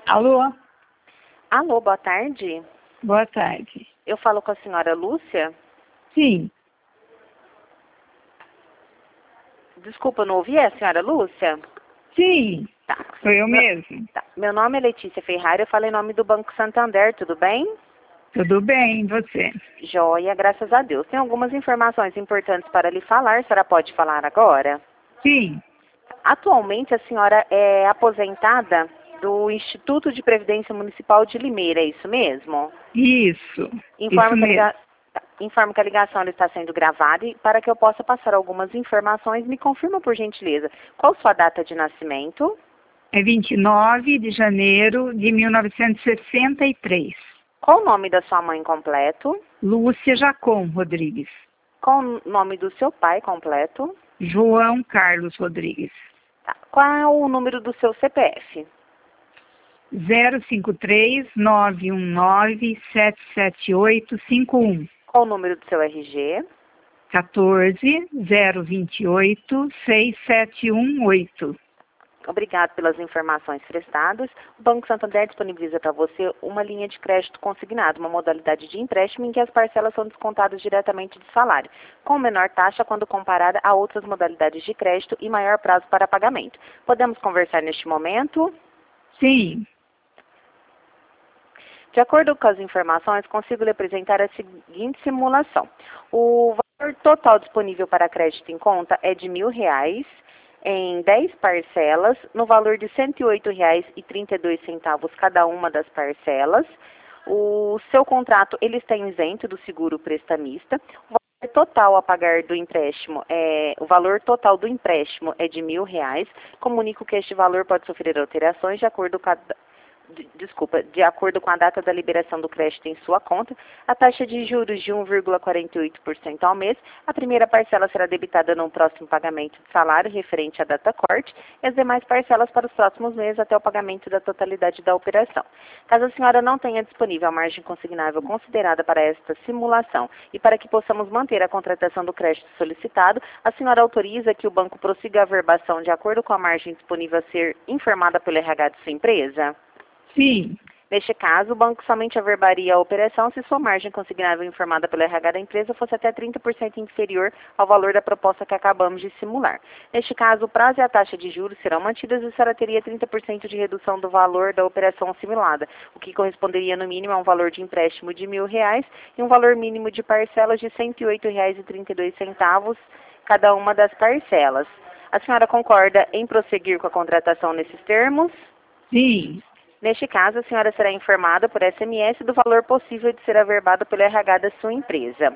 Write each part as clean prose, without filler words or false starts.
Alô? Alô, boa tarde. Boa tarde. Eu falo com a senhora Lúcia? Sim. Desculpa, eu não ouvi a senhora Lúcia? Sim, Tá. sou eu mesmo. Tá. Meu nome é Letícia Ferrari, eu falo em nome do Banco Santander, tudo bem? Tudo bem, e você? Joia, graças a Deus. Tem algumas informações importantes para lhe falar, a senhora pode falar agora? Sim, Atualmente a senhora é aposentada do Instituto de Previdência Municipal de Limeira, é isso mesmo? isso Informo que a mesmo. Informo que a ligação ela está sendo gravada e para que eu possa passar algumas informações, me confirma por gentileza, qual sua data de nascimento? É 29 de janeiro de 1963. Qual o nome da sua mãe completo? Lúcia Jacom Rodrigues. Qual o nome do seu pai completo? João Carlos Rodrigues. Tá. Qual é o número do seu CPF? 053-919-77851. Qual o número do seu RG? 14-028-6718. Obrigado pelas informações prestadas. O Banco Santander disponibiliza para você uma linha de crédito consignado, uma modalidade de empréstimo em que as parcelas são descontadas diretamente do salário, com menor taxa quando comparada a outras modalidades de crédito e maior prazo para pagamento. Podemos conversar neste momento? Sim, De acordo com as informações, consigo lhe apresentar a seguinte simulação. O valor total disponível para crédito em conta é de R$ 1.000, em 10 parcelas, no valor de R$ 108,32 cada uma das parcelas. O seu contrato ele está isento do seguro prestamista. O valor total a pagar do empréstimo o valor total do empréstimo é de R$ 1.000. Comunico que este valor pode sofrer alterações de acordo com de acordo com a data da liberação do crédito em sua conta, a taxa de juros de 1,48% ao mês, a primeira parcela será debitada no próximo pagamento de salário referente à data corte e as demais parcelas para os próximos meses até o pagamento da totalidade da operação. Caso a senhora não tenha disponível a margem consignável considerada para esta simulação e para que possamos manter a contratação do crédito solicitado, a senhora autoriza que o banco prossiga a averbação de acordo com a margem disponível a ser informada pelo RH de sua empresa? sim. Neste caso, o banco somente averbaria a operação se sua margem consignável informada pelo RH da empresa fosse até 30% inferior ao valor da proposta que acabamos de simular. Neste caso, o prazo e a taxa de juros serão mantidas e a senhora teria 30% de redução do valor da operação simulada, o que corresponderia no mínimo a um valor de empréstimo de R$ 1.000 e um valor mínimo de parcelas de R$ 108,32 cada uma das parcelas. A senhora concorda em prosseguir com a contratação nesses termos? Sim, Neste caso, a senhora será informada por SMS do valor possível de ser averbado pelo RH da sua empresa.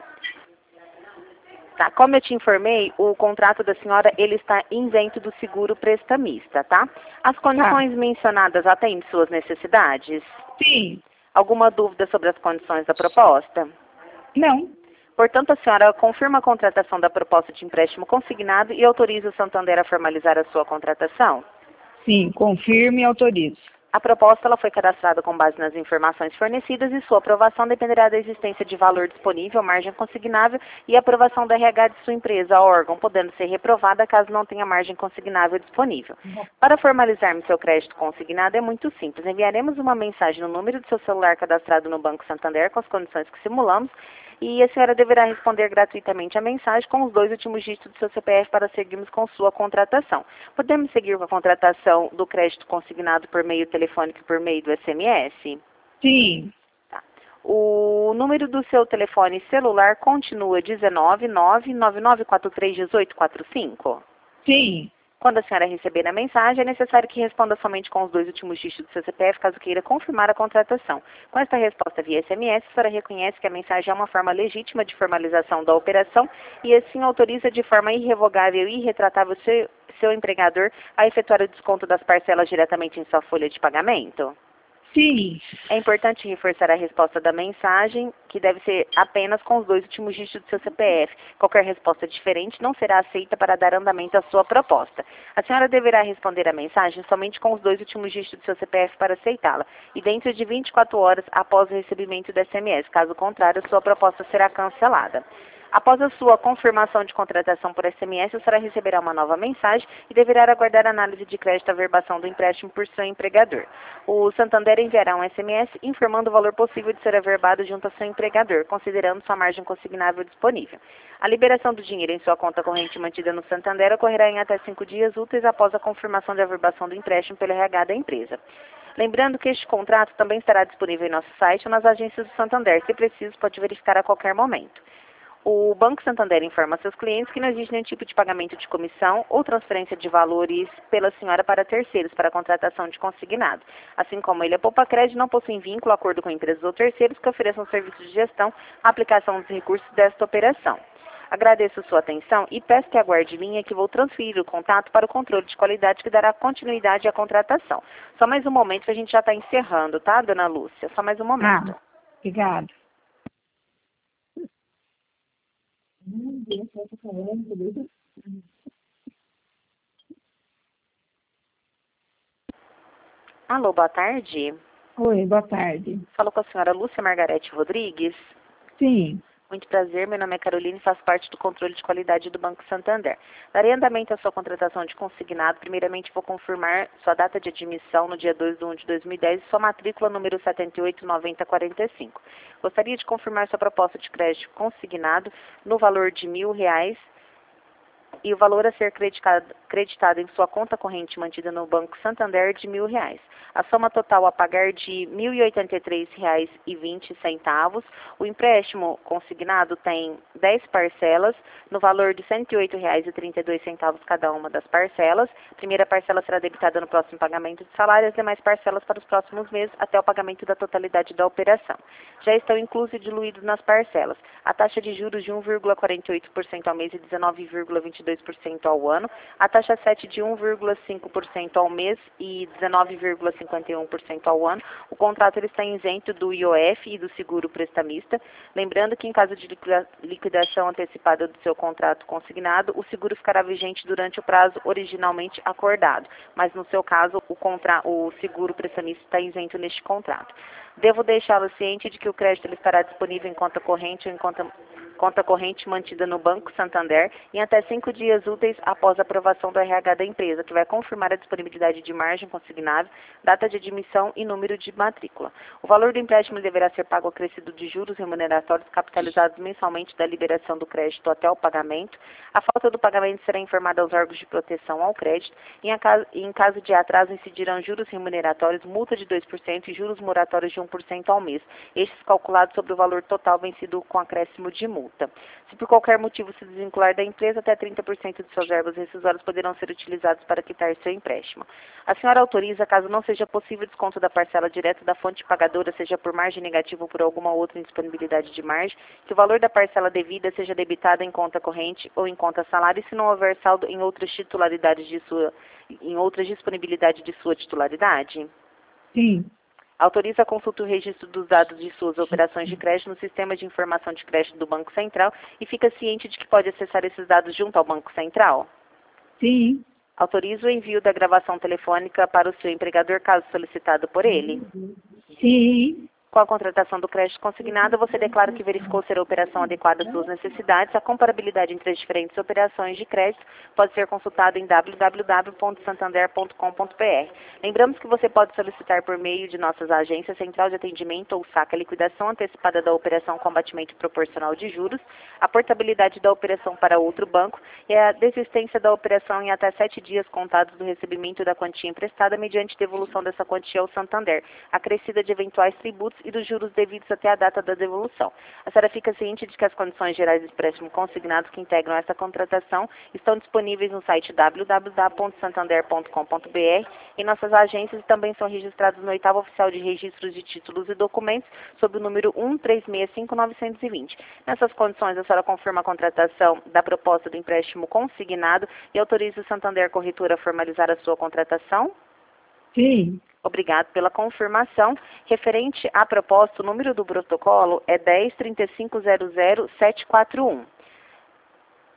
Tá? Como eu te informei, o contrato da senhora ele está isento do seguro prestamista, tá? As condições mencionadas atendem suas necessidades? sim. Alguma dúvida sobre as condições da proposta? Não, Portanto, a senhora confirma a contratação da proposta de empréstimo consignado e autoriza o Santander a formalizar a sua contratação? sim, confirme e autorizo. A proposta ela foi cadastrada com base nas informações fornecidas e sua aprovação dependerá da existência de valor disponível, margem consignável e aprovação da RH de sua empresa, órgão, podendo ser reprovada caso não tenha margem consignável disponível. Para formalizarmos seu crédito consignado é muito simples. Enviaremos uma mensagem no número do seu celular cadastrado no Banco Santander com as condições que simulamos e a senhora deverá responder gratuitamente a mensagem com os 2 últimos dígitos do seu CPF para seguirmos com sua contratação. Podemos seguir com a contratação do crédito consignado por meio telefônico e por meio do SMS? Sim, Tá. O número do seu telefone celular continua 19999431845? sim. Quando a senhora receber a mensagem, é necessário que responda somente com os 2 últimos dígitos do seu CPF, caso queira confirmar a contratação. Com esta resposta via SMS, a senhora reconhece que a mensagem é uma forma legítima de formalização da operação e assim autoriza de forma irrevogável e irretratável seu empregador a efetuar o desconto das parcelas diretamente em sua folha de pagamento? Sim, É importante reforçar a resposta da mensagem, que deve ser apenas com os 2 últimos dígitos do seu CPF. Qualquer resposta diferente não será aceita para dar andamento à sua proposta. A senhora deverá responder a mensagem somente com os 2 últimos dígitos do seu CPF para aceitá-la, e dentro de 24 horas após o recebimento do SMS. Caso contrário, sua proposta será cancelada. Após a sua confirmação de contratação por SMS, a senhora receberá uma nova mensagem e deverá aguardar a análise de crédito à averbação do empréstimo por seu empregador. O Santander enviará um SMS informando o valor possível de ser averbado junto ao seu empregador, considerando sua margem consignável disponível. A liberação do dinheiro em sua conta corrente mantida no Santander ocorrerá em até 5 dias úteis após a confirmação de averbação do empréstimo pelo RH da empresa. Lembrando que este contrato também estará disponível em nosso site ou nas agências do Santander. Se preciso, pode verificar a qualquer momento. O Banco Santander informa a seus clientes que não existe nenhum tipo de pagamento de comissão ou transferência de valores pela senhora para terceiros para a contratação de consignado. Assim como ele, a Poupa Crédito não possui vínculo, acordo com empresas ou terceiros que ofereçam serviços de gestão, aplicação dos recursos desta operação. Agradeço sua atenção e peço que aguarde linha que vou transferir o contato para o controle de qualidade que dará continuidade à contratação. Só mais um momento que a gente já está encerrando, tá, dona Lúcia? Só mais um momento. Obrigado. Alô, boa tarde. Oi, boa tarde. Falo com a senhora Lúcia Margarete Rodrigues. Sim, Muito prazer, meu nome é Carolina e faço parte do controle de qualidade do Banco Santander. Darei andamento à sua contratação de consignado. Primeiramente, vou confirmar sua data de admissão no dia 2/1 de 2010 e sua matrícula número 789045. Gostaria de confirmar sua proposta de crédito consignado no valor de R$ 1.000 e o valor a ser creditado em sua conta corrente mantida no Banco Santander de R$ 1.000. A soma total a pagar de R$ 1.083,20. O empréstimo consignado tem 10 parcelas, no valor de R$ 108,32 cada uma das parcelas. A primeira parcela será debitada no próximo pagamento de salário e as demais parcelas para os próximos meses, até o pagamento da totalidade da operação. Já estão inclusos e diluídos nas parcelas a taxa de juros de 1,48% ao mês e 19,22% ao ano, a taxa 7 de 1,5% ao mês e 19,51% ao ano. O contrato ele está isento do IOF e do seguro prestamista. Lembrando que em caso de liquidação antecipada do seu contrato consignado, o seguro ficará vigente durante o prazo originalmente acordado, mas no seu caso o seguro prestamista está isento neste contrato. Devo deixá-lo ciente de que o crédito ele estará disponível em conta corrente ou em conta corrente mantida no Banco Santander em até 5 dias úteis após a aprovação do RH da empresa, que vai confirmar a disponibilidade de margem consignável, data de admissão e número de matrícula. O valor do empréstimo deverá ser pago acrescido de juros remuneratórios capitalizados mensalmente da liberação do crédito até o pagamento. A falta do pagamento será informada aos órgãos de proteção ao crédito e em caso de atraso incidirão juros remuneratórios, multa de 2% e juros moratórios de 1% ao mês, estes calculados sobre o valor total vencido com acréscimo de multa. Se por qualquer motivo se desvincular da empresa, até 30% de suas verbas rescisórias poderão ser utilizados para quitar seu empréstimo. A senhora autoriza, caso não seja possível desconto da parcela direta da fonte pagadora, seja por margem negativa ou por alguma outra indisponibilidade de margem, que o valor da parcela devida seja debitado em conta corrente ou em conta salário, e se não houver saldo em outras disponibilidades de sua titularidade? sim, Autoriza a consulta e o registro dos dados de suas operações de crédito no Sistema de Informação de Crédito do Banco Central e fica ciente de que pode acessar esses dados junto ao Banco Central? sim, Autoriza o envio da gravação telefônica para o seu empregador, caso solicitado por ele? sim, Com a contratação do crédito consignado, você declara que verificou ser a operação adequada às suas necessidades. A comparabilidade entre as diferentes operações de crédito pode ser consultada em www.santander.com.br. Lembramos que você pode solicitar por meio de nossas agências Central de Atendimento ou SAC a liquidação antecipada da operação com abatimento proporcional de juros, a portabilidade da operação para outro banco e a desistência da operação em até 7 dias contados do recebimento da quantia emprestada mediante devolução dessa quantia ao Santander, acrescida de eventuais tributos e dos juros devidos até a data da devolução. A senhora fica ciente de que as condições gerais de empréstimo consignados que integram essa contratação estão disponíveis no site www.santander.com.br. Em nossas agências também são registrados no 8º Oficial de Registros de Títulos e Documentos, sob o número 1365920. Nessas condições, a senhora confirma a contratação da proposta do empréstimo consignado e autoriza o Santander Corretora a formalizar a sua contratação? sim. Obrigado pela confirmação. Referente à proposta, o número do protocolo é 10 3500741.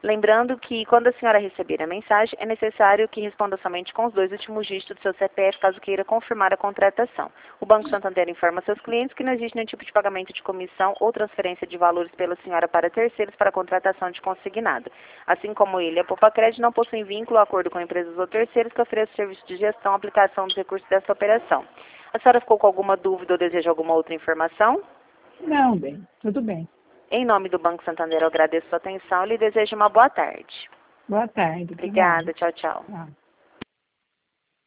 Lembrando que quando a senhora receber a mensagem, é necessário que responda somente com os 2 últimos dígitos do seu CPF, caso queira confirmar a contratação. O Banco Santander informa seus clientes que não existe nenhum tipo de pagamento de comissão ou transferência de valores pela senhora para terceiros para a contratação de consignado. Assim como ele, a Popacred não possui vínculo ou acordo com empresas ou terceiros que ofereçam serviço de gestão ou aplicação dos recursos desta operação. A senhora ficou com alguma dúvida ou deseja alguma outra informação? Não, bem, tudo bem. Em nome do Banco Santander, eu agradeço a sua atenção e lhe desejo uma boa tarde. Boa tarde. Obrigada, tchau, tchau. Tchau.